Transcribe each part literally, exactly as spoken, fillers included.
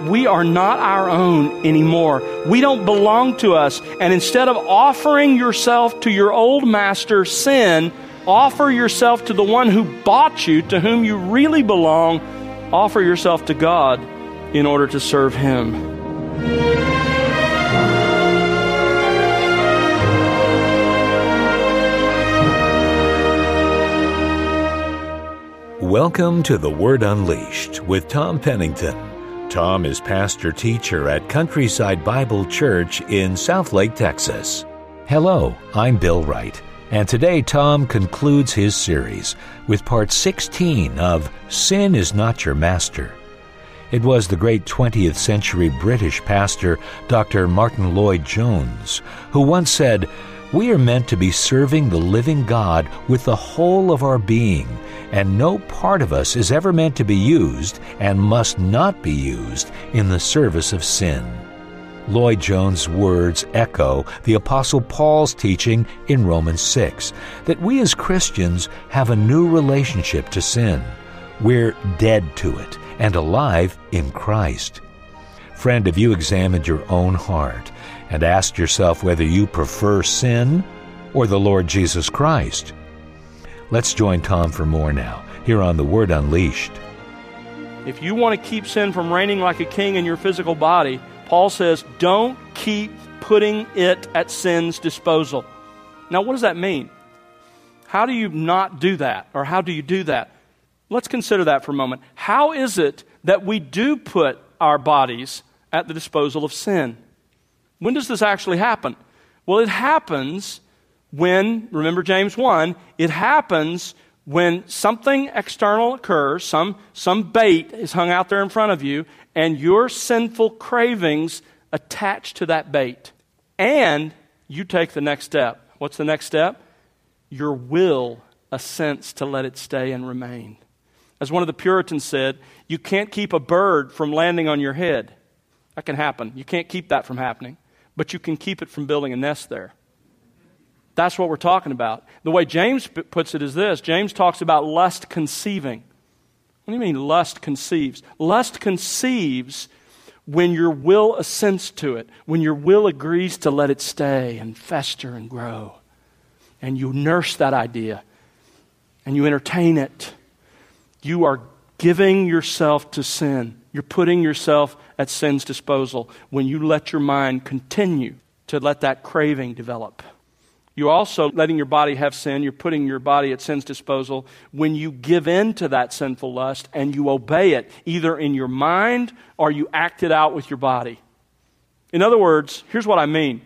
we are not our own anymore. We don't belong to us. And instead of offering yourself to your old master, sin, offer yourself to the one who bought you, to whom you really belong. Offer yourself to God in order to serve Him. Welcome to The Word Unleashed with Tom Pennington. Tom is pastor-teacher at Countryside Bible Church in Southlake, Texas. Hello, I'm Bill Wright, and today Tom concludes his series with part sixteen of Sin is Not Your Master. It was the great twentieth century British pastor, Doctor Martin Lloyd-Jones, who once said, "We are meant to be serving the living God with the whole of our being, and no part of us is ever meant to be used and must not be used in the service of sin." Lloyd-Jones' words echo the Apostle Paul's teaching in Romans six, that we as Christians have a new relationship to sin. We're dead to it and alive in Christ. Friend, have you examined your own heart and asked yourself whether you prefer sin or the Lord Jesus Christ? Let's join Tom for more now, here on The Word Unleashed. If you want to keep sin from reigning like a king in your physical body, Paul says, don't keep putting it at sin's disposal. Now, what does that mean? How do you not do that? Or how do you do that? Let's consider that for a moment. How is it that we do put our bodies at the disposal of sin? When does this actually happen? Well, it happens when, remember James one, it happens when something external occurs, some, some bait is hung out there in front of you, and your sinful cravings attach to that bait. And you take the next step. What's the next step? Your will assents to let it stay and remain. As one of the Puritans said, you can't keep a bird from landing on your head. That can happen. You can't keep that from happening. But you can keep it from building a nest there. That's what we're talking about. The way James p- puts it is this. James talks about lust conceiving. What do you mean lust conceives? Lust conceives when your will assents to it, when your will agrees to let it stay and fester and grow. And you nurse that idea and you entertain it. You are giving yourself to sin. You're putting yourself at sin's disposal when you let your mind continue to let that craving develop. You're also letting your body have sin. You're putting your body at sin's disposal when you give in to that sinful lust and you obey it, either in your mind or you act it out with your body. In other words, here's what I mean.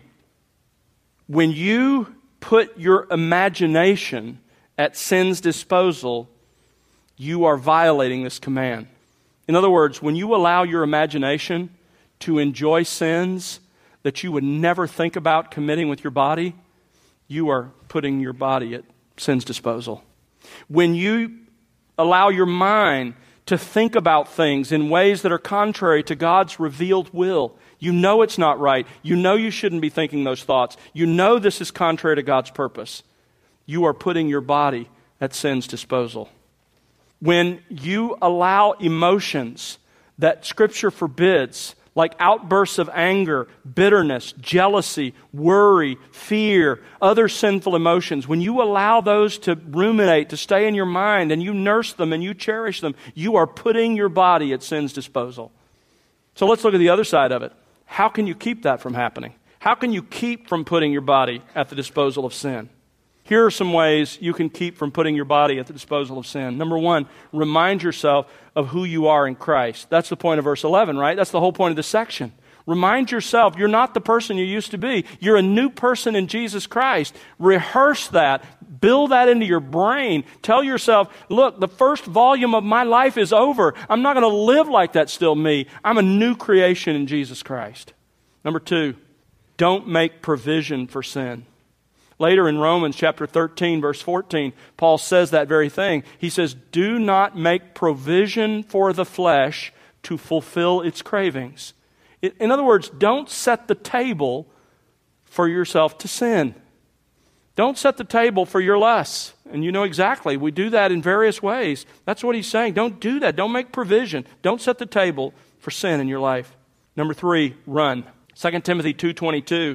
When you put your imagination at sin's disposal, you are violating this command. In other words, when you allow your imagination to enjoy sins that you would never think about committing with your body, you are putting your body at sin's disposal. When you allow your mind to think about things in ways that are contrary to God's revealed will, you know it's not right. You know you shouldn't be thinking those thoughts. You know this is contrary to God's purpose. You are putting your body at sin's disposal. When you allow emotions that Scripture forbids, like outbursts of anger, bitterness, jealousy, worry, fear, other sinful emotions, when you allow those to ruminate, to stay in your mind, and you nurse them and you cherish them, you are putting your body at sin's disposal. So let's look at the other side of it. How can you keep that from happening? How can you keep from putting your body at the disposal of sin? Here are some ways you can keep from putting your body at the disposal of sin. Number one, remind yourself of who you are in Christ. That's the point of verse eleven, right? That's the whole point of this section. Remind yourself you're not the person you used to be. You're a new person in Jesus Christ. Rehearse that. Build that into your brain. Tell yourself, look, the first volume of my life is over. I'm not going to live like that's still me. I'm a new creation in Jesus Christ. Number two, don't make provision for sin. Later in Romans chapter thirteen, verse fourteen, Paul says that very thing. He says, do not make provision for the flesh to fulfill its cravings. In other words, don't set the table for yourself to sin. Don't set the table for your lusts. And you know exactly, we do that in various ways. That's what he's saying. Don't do that. Don't make provision. Don't set the table for sin in your life. Number three, run. Second Timothy two twenty-two,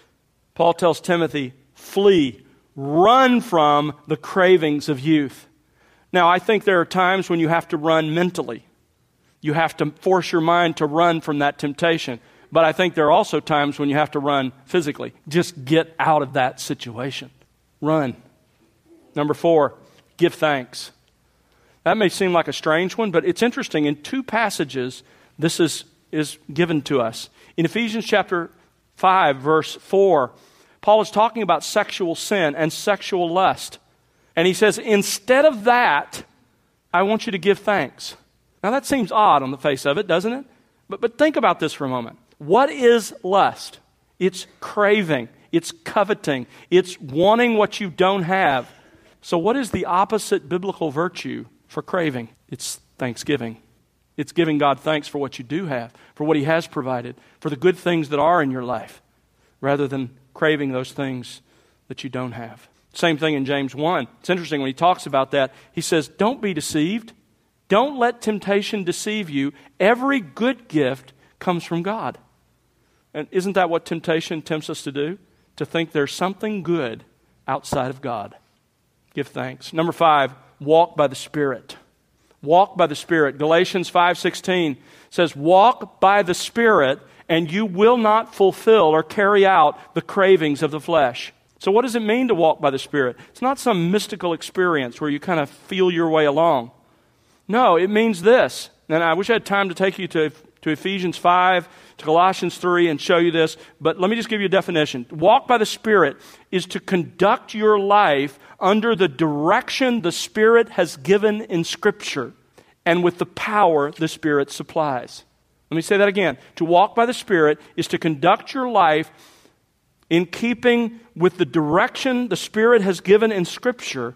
Paul tells Timothy, flee, run from the cravings of youth. Now, I think there are times when you have to run mentally. You have to force your mind to run from that temptation. But I think there are also times when you have to run physically. Just get out of that situation. Run. Number four, give thanks. That may seem like a strange one, but it's interesting. In two passages, this is, is given to us. In Ephesians chapter five, verse four, Paul is talking about sexual sin and sexual lust. And he says, instead of that, I want you to give thanks. Now that seems odd on the face of it, doesn't it? But, but think about this for a moment. What is lust? It's craving. It's coveting. It's wanting what you don't have. So what is the opposite biblical virtue for craving? It's thanksgiving. It's giving God thanks for what you do have, for what He has provided, for the good things that are in your life, rather than craving those things that you don't have. Same thing in James one. It's interesting when he talks about that. He says, don't be deceived. Don't let temptation deceive you. Every good gift comes from God. And isn't that what temptation tempts us to do? To think there's something good outside of God. Give thanks. Number five, walk by the Spirit. Walk by the Spirit. Galatians five sixteen says, walk by the Spirit and you will not fulfill or carry out the cravings of the flesh. So what does it mean to walk by the Spirit? It's not some mystical experience where you kind of feel your way along. No, it means this. And I wish I had time to take you to, to Ephesians five, to Colossians three, and show you this. But let me just give you a definition. Walk by the Spirit is to conduct your life under the direction the Spirit has given in Scripture and with the power the Spirit supplies. Let me say that again. To walk by the Spirit is to conduct your life in keeping with the direction the Spirit has given in Scripture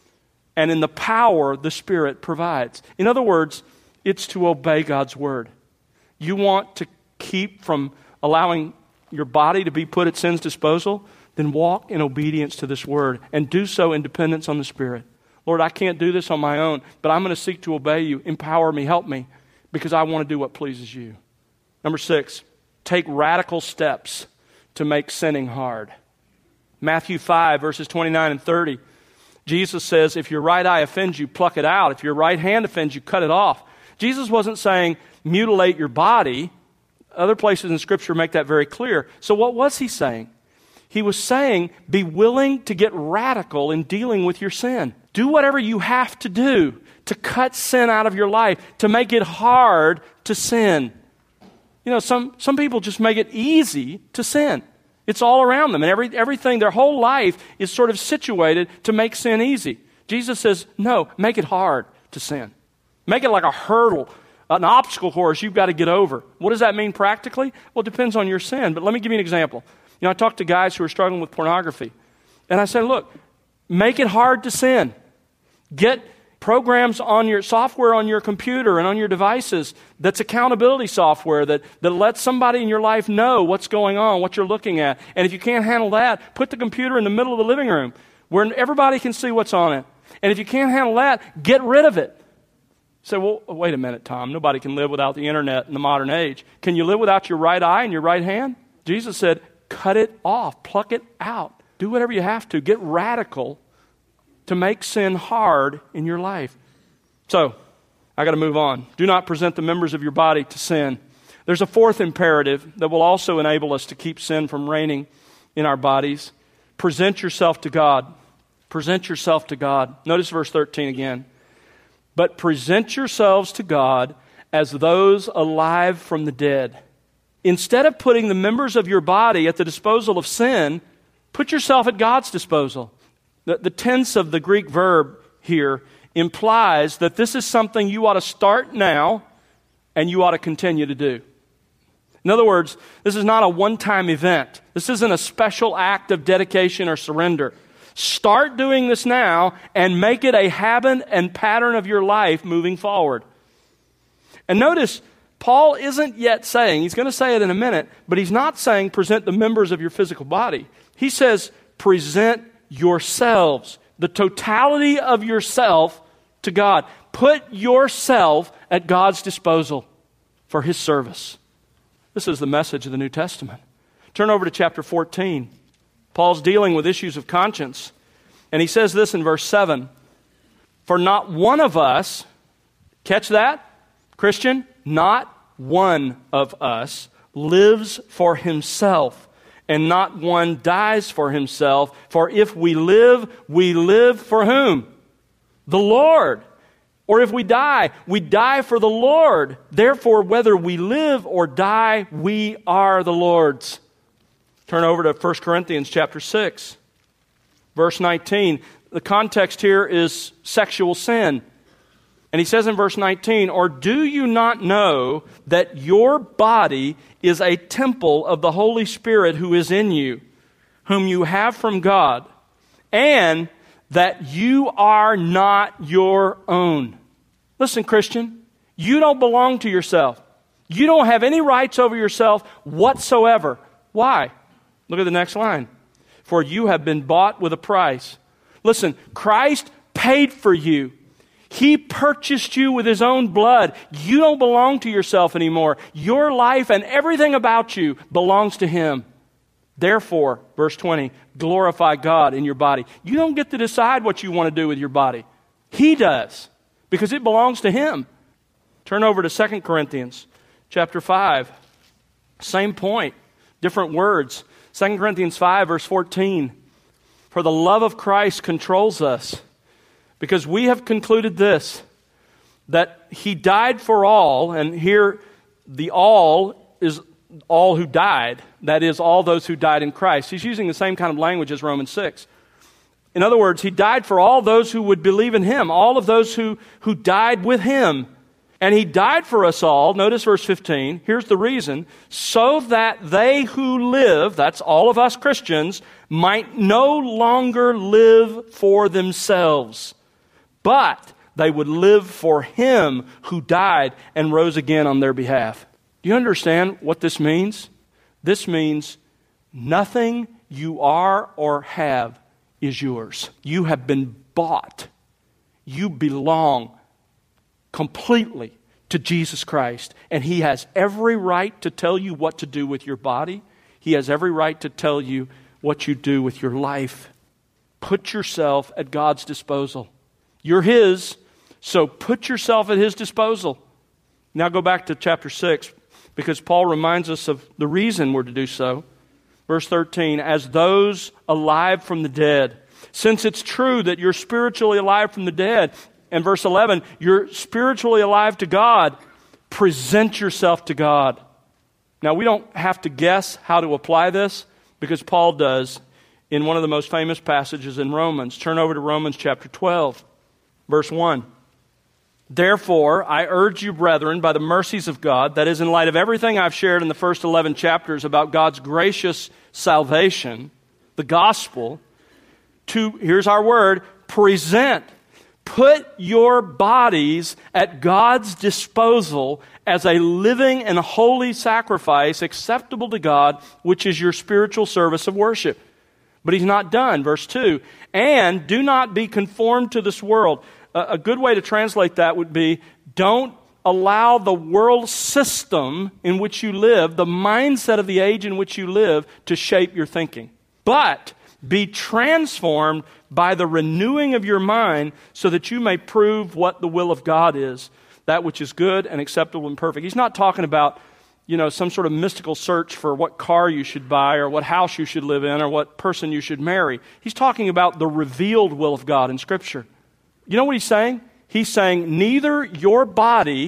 and in the power the Spirit provides. In other words, it's to obey God's Word. You want to keep from allowing your body to be put at sin's disposal? Then walk in obedience to this Word and do so in dependence on the Spirit. Lord, I can't do this on my own, but I'm going to seek to obey You. Empower me, help me, because I want to do what pleases You. Number six, take radical steps to make sinning hard. Matthew five, verses twenty-nine and thirty. Jesus says, if your right eye offends you, pluck it out. If your right hand offends you, cut it off. Jesus wasn't saying mutilate your body. Other places in Scripture make that very clear. So what was He saying? He was saying, be willing to get radical in dealing with your sin. Do whatever you have to do to cut sin out of your life, to make it hard to sin. You know, some, some people just make it easy to sin. It's all around them, and every, everything, their whole life is sort of situated to make sin easy. Jesus says, no, make it hard to sin. Make it like a hurdle, an obstacle course you've got to get over. What does that mean practically? Well, it depends on your sin, but let me give you an example. You know, I talked to guys who are struggling with pornography, and I said, look, make it hard to sin. Get programs on your software on your computer and on your devices that's accountability software that, that lets somebody in your life know what's going on, what you're looking at. And if you can't handle that, put the computer in the middle of the living room where everybody can see what's on it. And if you can't handle that, get rid of it. So, well, wait a minute, Tom. Nobody can live without the internet in the modern age. Can you live without your right eye and your right hand? Jesus said, cut it off, pluck it out. Do whatever you have to. Get radical to make sin hard in your life. So, I got to move on. Do not present the members of your body to sin. There's a fourth imperative that will also enable us to keep sin from reigning in our bodies. Present yourself to God. Present yourself to God. Notice verse thirteen again. But present yourselves to God as those alive from the dead. Instead of putting the members of your body at the disposal of sin, put yourself at God's disposal. The, the tense of the Greek verb here implies that this is something you ought to start now and you ought to continue to do. In other words, this is not a one-time event. This isn't a special act of dedication or surrender. Start doing this now and make it a habit and pattern of your life moving forward. And notice, Paul isn't yet saying, he's going to say it in a minute, but he's not saying present the members of your physical body. He says present yourselves, the totality of yourself to God. Put yourself at God's disposal. for His service. This is the message of the New Testament. Turn over to chapter fourteen. Paul's dealing with issues of conscience. And he says this in verse seven. For not one of us, catch that, Christian, not one of us lives for himself, and not one dies for himself. For if we live, we live for whom? The Lord. Or if we die, we die for the Lord. Therefore, whether we live or die, we are the Lord's. Turn over to First Corinthians chapter six, verse nineteen. The context here is sexual sin. And he says in verse nineteen, or do you not know that your body is a temple of the Holy Spirit who is in you, whom you have from God, and that you are not your own? Listen, Christian, you don't belong to yourself. You don't have any rights over yourself whatsoever. Why? Look at the next line. For you have been bought with a price. Listen, Christ paid for you. He purchased you with His own blood. You don't belong to yourself anymore. Your life and everything about you belongs to Him. Therefore, verse twenty, glorify God in your body. You don't get to decide what you want to do with your body. He does, because it belongs to Him. Turn over to Second Corinthians chapter five. Same point, different words. Second Corinthians five, verse fourteen. For the love of Christ controls us, because we have concluded this, that He died for all, and here the all is all who died, that is, all those who died in Christ. He's using the same kind of language as Romans six. In other words, He died for all those who would believe in Him, all of those who, who died with Him. And He died for us all, notice verse fifteen, here's the reason, so that they who live, that's all of us Christians, might no longer live for themselves, but they would live for Him who died and rose again on their behalf. Do you understand what this means? This means nothing you are or have is yours. You have been bought. You belong completely to Jesus Christ. And He has every right to tell you what to do with your body. He has every right to tell you what you do with your life. Put yourself at God's disposal. You're His, so put yourself at His disposal. Now go back to chapter six, because Paul reminds us of the reason we're to do so. Verse thirteen, as those alive from the dead. Since it's true that you're spiritually alive from the dead, and verse eleven, you're spiritually alive to God, present yourself to God. Now, we don't have to guess how to apply this, because Paul does in one of the most famous passages in Romans. Turn over to Romans chapter twelve, verse one. Therefore, I urge you, brethren, by the mercies of God, that is, in light of everything I've shared in the first eleven chapters about God's gracious salvation, the gospel, to, here's our word, present. Put your bodies at God's disposal as a living and holy sacrifice acceptable to God, which is your spiritual service of worship. But He's not done. Verse two, and do not be conformed to this world. A good way to translate that would be, don't allow the world system in which you live, the mindset of the age in which you live, to shape your thinking. But be transformed by the renewing of your mind so that you may prove what the will of God is, that which is good and acceptable and perfect. He's not talking about, you know, some sort of mystical search for what car you should buy or what house you should live in or what person you should marry. He's talking about the revealed will of God in Scripture. You know what He's saying? He's saying neither your body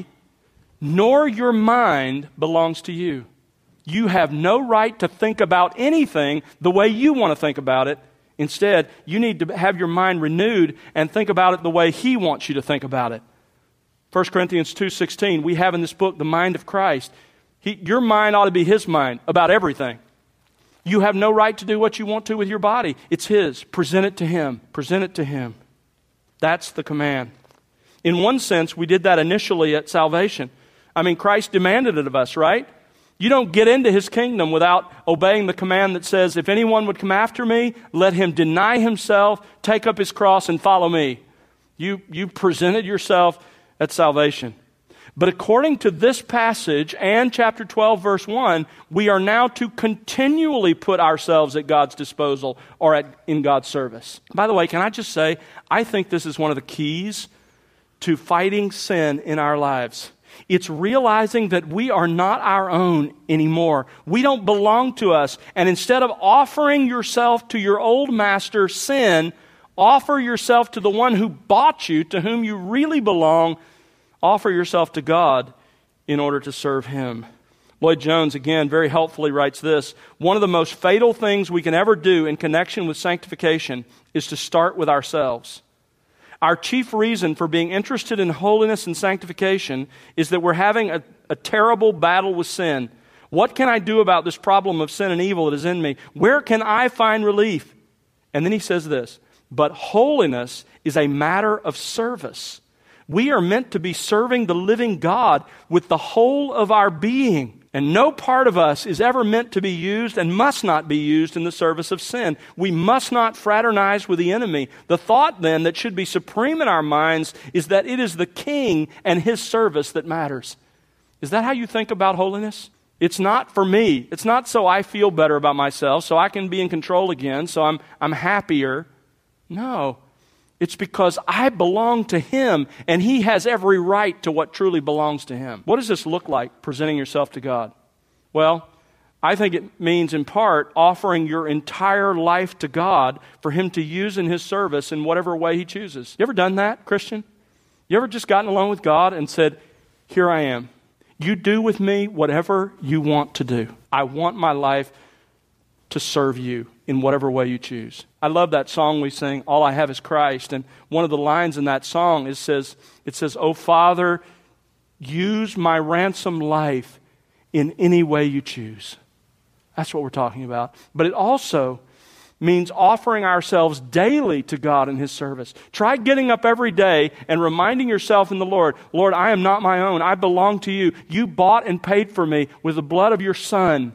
nor your mind belongs to you. You have no right to think about anything the way you want to think about it. Instead, you need to have your mind renewed and think about it the way He wants you to think about it. First Corinthians two sixteen, we have in this book the mind of Christ. He, your mind ought to be His mind about everything. You have no right to do what you want to with your body. It's His. Present it to Him. Present it to Him. That's the command. In one sense, we did that initially at salvation. I mean, Christ demanded it of us, right? You don't get into His kingdom without obeying the command that says, if anyone would come after me, let him deny himself, take up his cross, and follow me. You, you presented yourself at salvation. But according to this passage and chapter twelve, verse one, we are now to continually put ourselves at God's disposal or at, in God's service. By the way, can I just say, I think this is one of the keys to fighting sin in our lives. It's realizing that we are not our own anymore. We don't belong to us. And instead of offering yourself to your old master, sin, offer yourself to the one who bought you, to whom you really belong. Offer yourself to God in order to serve Him. Lloyd Jones, again, very helpfully writes this: one of the most fatal things we can ever do in connection with sanctification is to start with ourselves. Our chief reason for being interested in holiness and sanctification is that we're having a, a terrible battle with sin. What can I do about this problem of sin and evil that is in me? Where can I find relief? And then he says this: but holiness is a matter of service. We are meant to be serving the living God with the whole of our being. And no part of us is ever meant to be used and must not be used in the service of sin. We must not fraternize with the enemy. The thought then that should be supreme in our minds is that it is the King and His service that matters. Is that how you think about holiness? It's not for me. It's not so I feel better about myself, so I can be in control again, so I'm, I'm happier. No. It's because I belong to Him, and He has every right to what truly belongs to Him. What does this look like, presenting yourself to God? Well, I think it means, in part, offering your entire life to God for Him to use in His service in whatever way He chooses. You ever done that, Christian? You ever just gotten alone with God and said, here I am. You do with me whatever you want to do. I want my life to serve you in whatever way you choose. I love that song we sing, All I Have Is Christ. And one of the lines in that song is says, it says, "Oh Father, use my ransom life in any way you choose." That's what we're talking about. But it also means offering ourselves daily to God in His service. Try getting up every day and reminding yourself in the Lord, Lord, I am not my own. I belong to you. You bought and paid for me with the blood of your Son.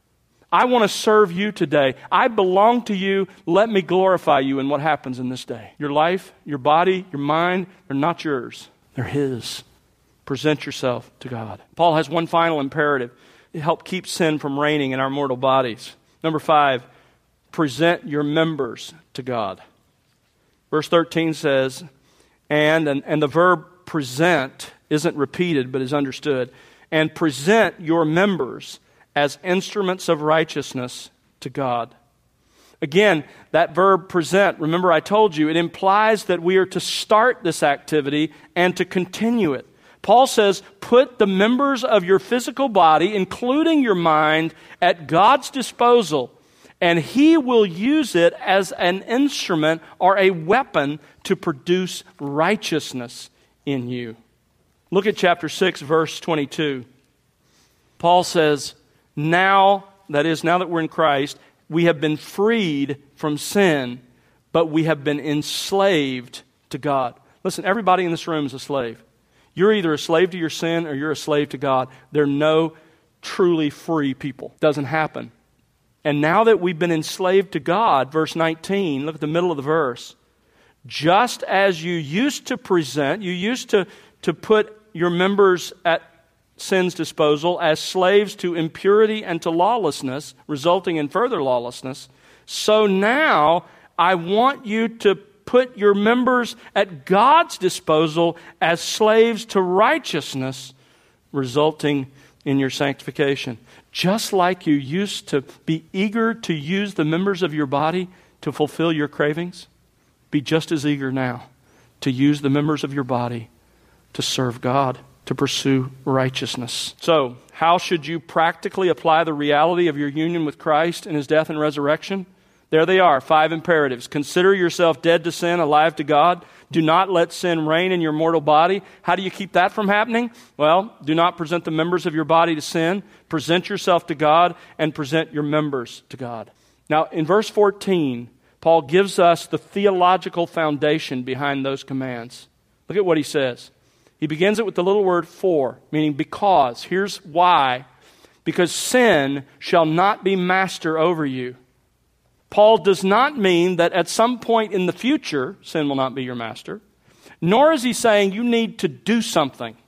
I want to serve you today. I belong to you. Let me glorify you in what happens in this day. Your life, your body, your mind, they're not yours. They're His. Present yourself to God. Paul has one final imperative to help keep sin from reigning in our mortal bodies. Number five, present your members to God. Verse thirteen says, and, and, and the verb present isn't repeated but is understood, and present your members as instruments of righteousness to God. Again, that verb present, remember I told you, it implies that we are to start this activity and to continue it. Paul says, put the members of your physical body, including your mind, at God's disposal, and He will use it as an instrument or a weapon to produce righteousness in you. Look at chapter six, verse twenty-two. Paul says, now, that is, now that we're in Christ, we have been freed from sin, but we have been enslaved to God. Listen, everybody in this room is a slave. You're either a slave to your sin or you're a slave to God. There are no truly free people. Doesn't happen. And now that we've been enslaved to God, verse nineteen, look at the middle of the verse. Just as you used to present, you used to, to put your members at sin's disposal as slaves to impurity and to lawlessness, resulting in further lawlessness, so now I want you to put your members at God's disposal as slaves to righteousness, resulting in your sanctification. Just like you used to be eager to use the members of your body to fulfill your cravings, be just as eager now to use the members of your body to serve God, to pursue righteousness. So, how should you practically apply the reality of your union with Christ in His death and resurrection? There they are, five imperatives. Consider yourself dead to sin, alive to God. Do not let sin reign in your mortal body. How do you keep that from happening? Well, do not present the members of your body to sin. Present yourself to God and present your members to God. Now, in verse fourteen, Paul gives us the theological foundation behind those commands. Look at what he says. He begins it with the little word for, meaning because. Here's why. Because sin shall not be master over you. Paul does not mean that at some point in the future, sin will not be your master. Nor is he saying you need to do something.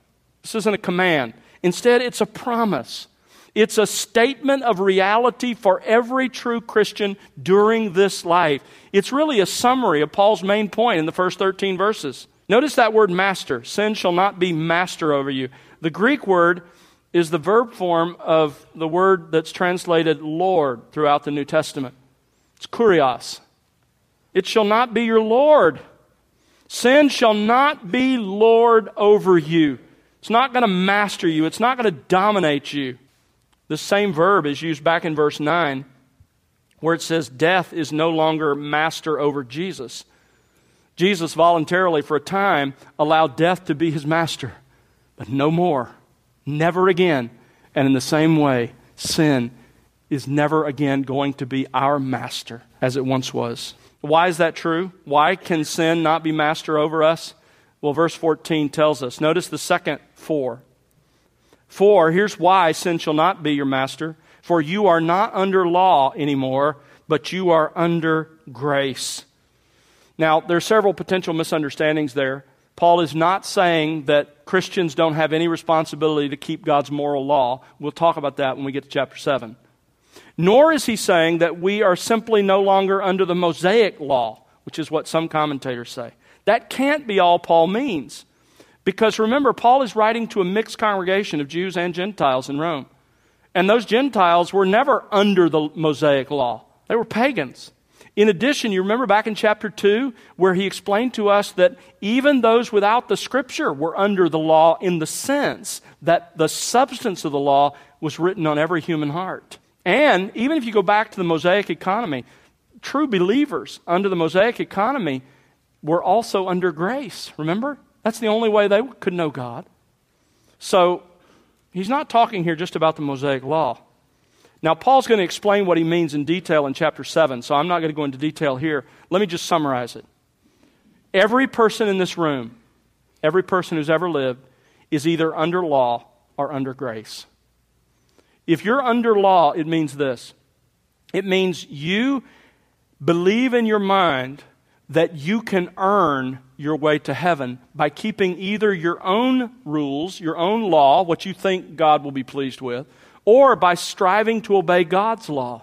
This isn't a command. Instead, it's a promise. It's a statement of reality for every true Christian during this life. It's really a summary of Paul's main point in the first thirteen verses. Notice that word master. Sin shall not be master over you. The Greek word is the verb form of the word that's translated Lord throughout the New Testament. It's kurios. It shall not be your Lord. Sin shall not be Lord over you. It's not going to master you. It's not going to dominate you. The same verb is used back in verse nine, where it says death is no longer master over Jesus. Jesus voluntarily, for a time, allowed death to be his master, but no more, never again. And in the same way, sin is never again going to be our master as it once was. Why is that true? Why can sin not be master over us? Well, verse fourteen tells us. Notice the second for. For, here's why sin shall not be your master. For you are not under law anymore, but you are under grace. Now, there are several potential misunderstandings there. Paul is not saying that Christians don't have any responsibility to keep God's moral law. We'll talk about that when we get to chapter seven. Nor is he saying that we are simply no longer under the Mosaic law, which is what some commentators say. That can't be all Paul means. Because remember, Paul is writing to a mixed congregation of Jews and Gentiles in Rome. And those Gentiles were never under the Mosaic law. They were pagans. In addition, you remember back in chapter two, where he explained to us that even those without the Scripture were under the law in the sense that the substance of the law was written on every human heart. And even if you go back to the Mosaic economy, true believers under the Mosaic economy were also under grace. Remember? That's the only way they could know God. So, he's not talking here just about the Mosaic law. Now, Paul's going to explain what he means in detail in chapter seven, so I'm not going to go into detail here. Let me just summarize it. Every person in this room, every person who's ever lived, is either under law or under grace. If you're under law, it means this. It means you believe in your mind that you can earn your way to heaven by keeping either your own rules, your own law, what you think God will be pleased with, or by striving to obey God's law.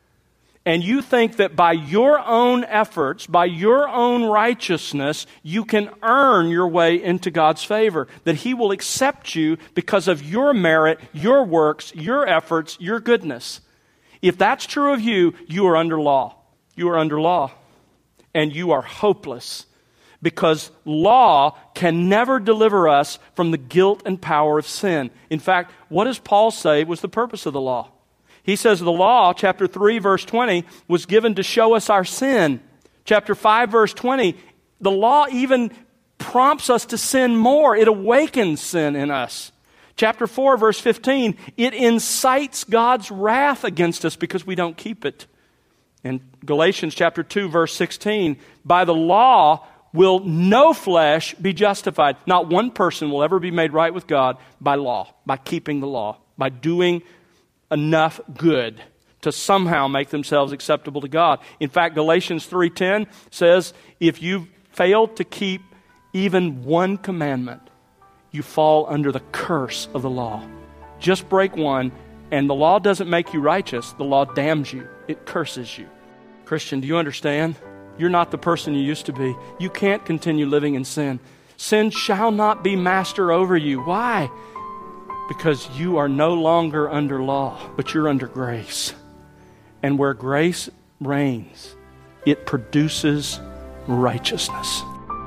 And you think that by your own efforts, by your own righteousness, you can earn your way into God's favor, that He will accept you because of your merit, your works, your efforts, your goodness. If that's true of you, you are under law. You are under law. And you are hopeless, because law can never deliver us from the guilt and power of sin. In fact, what does Paul say was the purpose of the law? He says the law, chapter three, verse twenty, was given to show us our sin. Chapter five, verse twenty, the law even prompts us to sin more. It awakens sin in us. Chapter four, verse fifteen, it incites God's wrath against us because we don't keep it. In Galatians chapter two, verse sixteen, by the law will no flesh be justified. Not one person will ever be made right with God by law, by keeping the law, by doing enough good to somehow make themselves acceptable to God. In fact, Galatians three ten says, if you fail to keep even one commandment, you fall under the curse of the law. Just break one, and the law doesn't make you righteous. The law damns you. It curses you. Christian, do you understand? You're not the person you used to be. You can't continue living in sin. Sin shall not be master over you. Why? Because you are no longer under law, but you're under grace. And where grace reigns, it produces righteousness.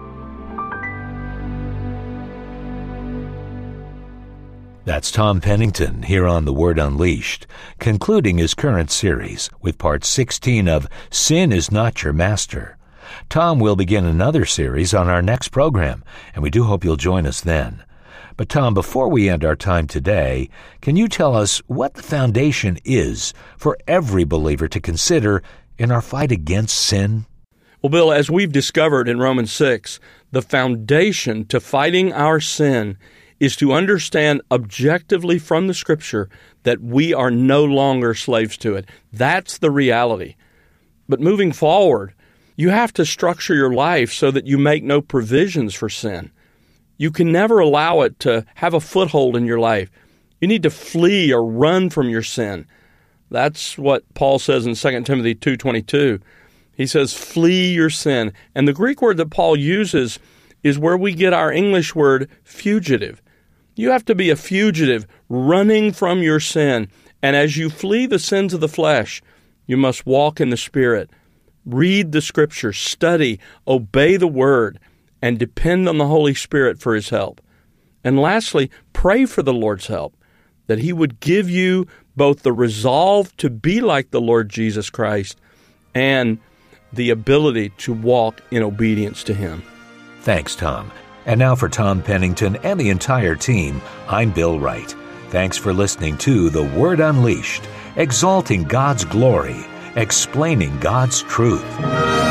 That's Tom Pennington here on The Word Unleashed, concluding his current series with part sixteen of Sin is Not Your Master. Tom will begin another series on our next program, and we do hope you'll join us then. But Tom, before we end our time today, can you tell us what the foundation is for every believer to consider in our fight against sin? Well, Bill, as we've discovered in Romans six, the foundation to fighting our sin is to understand objectively from the Scripture that we are no longer slaves to it. That's the reality. But moving forward, you have to structure your life so that you make no provisions for sin. You can never allow it to have a foothold in your life. You need to flee or run from your sin. That's what Paul says in Second Timothy two twenty-two. He says, flee your sin. And the Greek word that Paul uses is where we get our English word fugitive. You have to be a fugitive, running from your sin. And as you flee the sins of the flesh, you must walk in the Spirit. Read the Scripture, study, obey the Word, and depend on the Holy Spirit for His help. And lastly, pray for the Lord's help, that He would give you both the resolve to be like the Lord Jesus Christ and the ability to walk in obedience to Him. Thanks, Tom. And now for Tom Pennington and the entire team, I'm Bill Wright. Thanks for listening to The Word Unleashed, exalting God's glory, explaining God's truth.